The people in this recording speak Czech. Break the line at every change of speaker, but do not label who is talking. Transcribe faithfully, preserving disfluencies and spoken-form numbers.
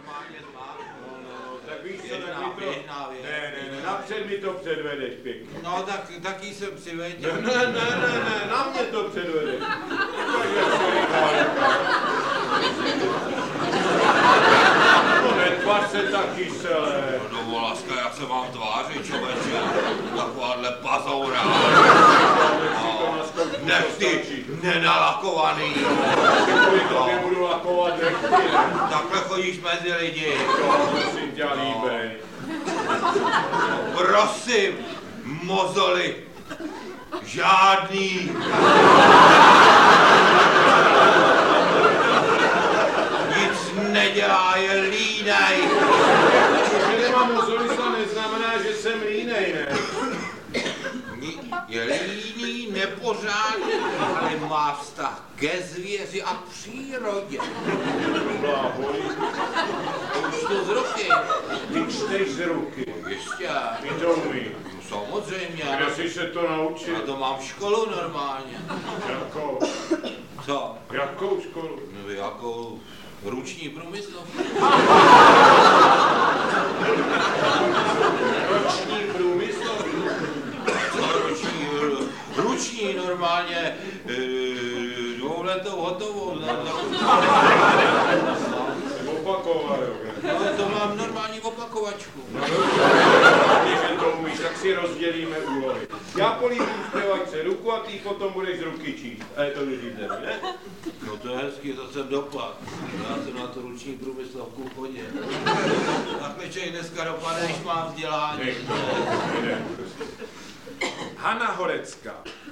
normálně zvlášť.
No, no, tak víš co,
Běžná,
tak mi to...
běžná věc.
Ne, ne, ne, napřed mi to předvedeš pěkně.
No, tak taky jsem přivedl.
Ne, ne, ne, ne, ne, na mě to předvedeš. Tak jak se říká, no netvař se tak kyselé.
No dovo, láska, jak se vám tváří, člověče, takováhle pazoura. Nech ty nenalakovaný.
Kvůli tobě budu lakovat nechty, ne?
Takhle chodíš mezi lidi.
Jo, prosím tě, líbej.
Prosím, mozoli, žádný. Nic nedělá, je línej.
Že nemám mozoly, to neznamená, že jsem línej, ne?
Je líný, nepořádný, ale má vztah ke zvěři a přírodě.
Bláhoj.
Už to z ruky.
Ty čteš z ruky.
Ještě.
Ty to umíš.
Samozřejmě.
Kde jsi se to naučil?
Já to mám školu normálně.
Jakou?
Co?
Jakou školu?
No, jakou ruční průmysl.
Roční průmysl?
Co ruční? Ruční normálně dvouletou hotovou.
Opakoval, jo.
No, to mám normální opakovačku.
No že to umíš, tak si rozdělíme úlohy. Já políbím zpěvačce ruku a ty potom budeš z ruky číst. A je to vyřízené, ne?
No to je hezký, to jsem dopad. Já jsem na tu ruční průmyslovku chodil. Takhle člověk dneska dopadne, když mám vzdělání.
Nech to, ne, ne. Hana Horecká.